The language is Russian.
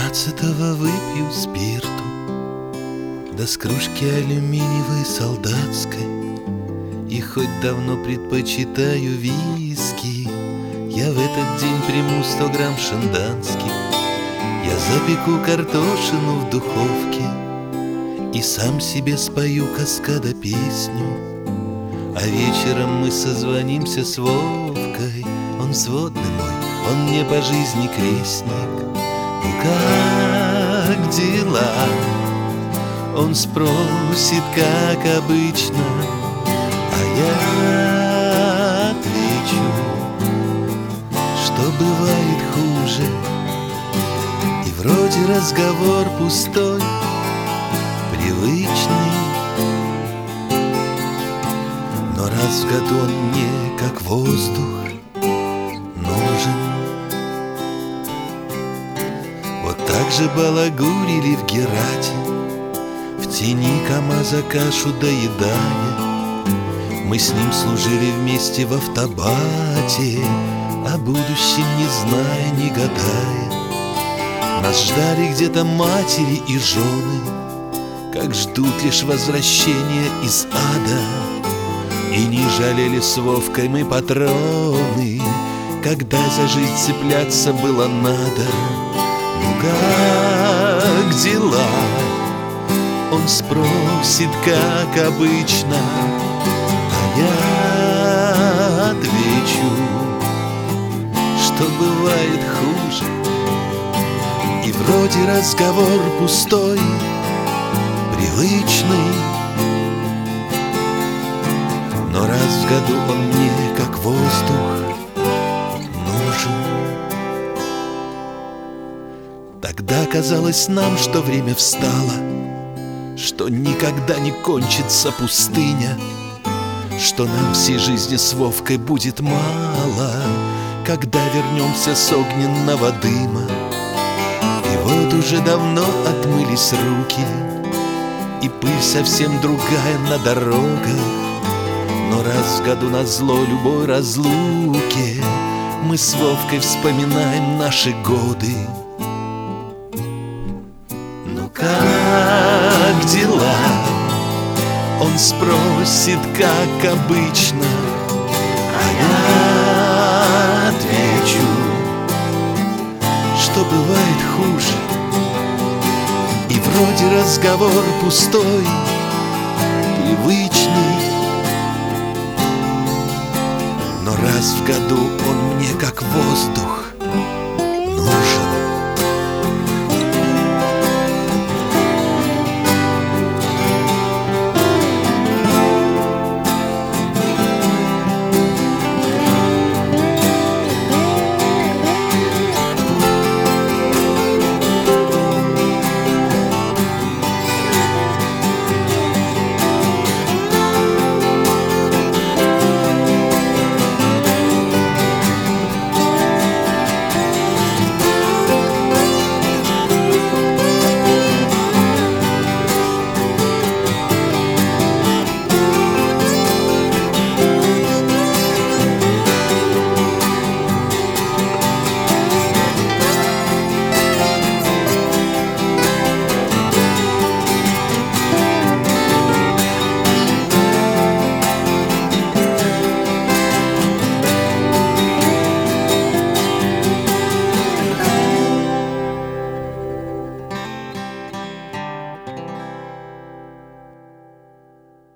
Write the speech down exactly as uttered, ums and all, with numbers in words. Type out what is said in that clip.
Семнадцатого выпью спирту, да с кружки алюминиевой солдатской. И хоть давно предпочитаю виски, я в этот день приму сто грамм шанданских. Я запеку картошину в духовке и сам себе спою каскада песню. А вечером мы созвонимся с Вовкой. Он сводный мой, он мне по жизни крестник. Ну как дела? Он спросит, как обычно, а я отвечу, что бывает хуже. И вроде разговор пустой, привычный, но раз в году он мне, как воздух, нужен. Вот так же балагурили в Герате, в тени КамАЗа кашу доедая. Мы с ним служили вместе в автобате, о будущем не зная, не гадая. Нас ждали где-то матери и жены, как ждут лишь возвращения из ада. И не жалели с Вовкой мы патроны, когда за жизнь цепляться было надо. Ну как дела? Он спросит, как обычно, а я отвечу, что бывает хуже. И вроде разговор пустой, привычный, но раз в году он мне, как воздух, нужен. Тогда казалось нам, что время встало, что никогда не кончится пустыня, что нам всей жизни с Вовкой будет мало, когда вернемся с огненного дыма. И вот уже давно отмылись руки, и пыль совсем другая на дорогах. Но раз в году назло любой разлуке мы с Вовкой вспоминаем наши годы. Ну как дела? Он спросит, как обычно, а я отвечу, что бывает хуже. И вроде разговор пустой, привычный, но раз в году он мне, как воздух,